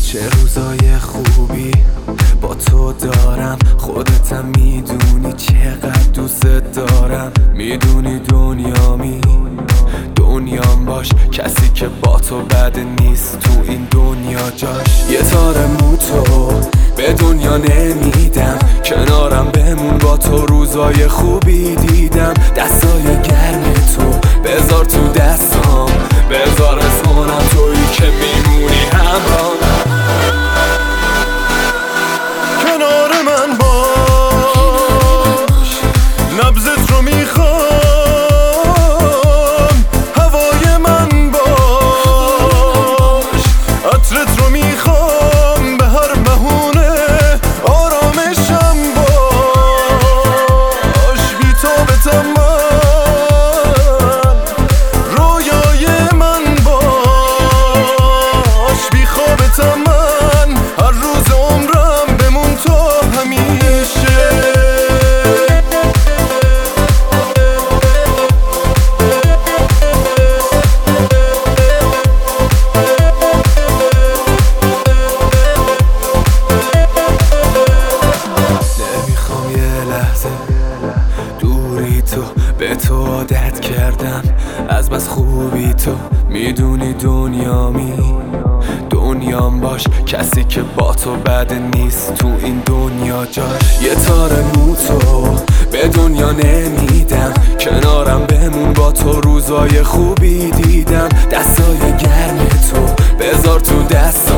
چه روزای خوبی با تو دارم، خودتم میدونی چقدر دوست دارم. میدونی دنیام باش، کسی که با تو بد نیست تو این دنیا جاش. یه تار مو تو به دنیا نمیدم، کنارم بمون با تو روزای خوبی دیدم. دستای گرم تو بذار تو دستام، بذار اسمونم تویی که میمونی همراه. کنار من باش، نبضت رو میخوام، هوای من باش، عطرت رو میخوام، به هر بهونه آرامشم باش. بی تو به تمام رویای من باش، بی خوابت من هر روز عمرم بمون تو همیشه. نمیخوام یه لحظه دوری تو، به تو عادت کردم از بس خوبی تو. میدونی دنیام باش، کسی که با تو بد نیست تو این دنیا جاش. یه تار مو تو به دنیا نمیدم، کنارم بمون با تو روزای خوبی دیدم. دستای گرم تو بذار تو دست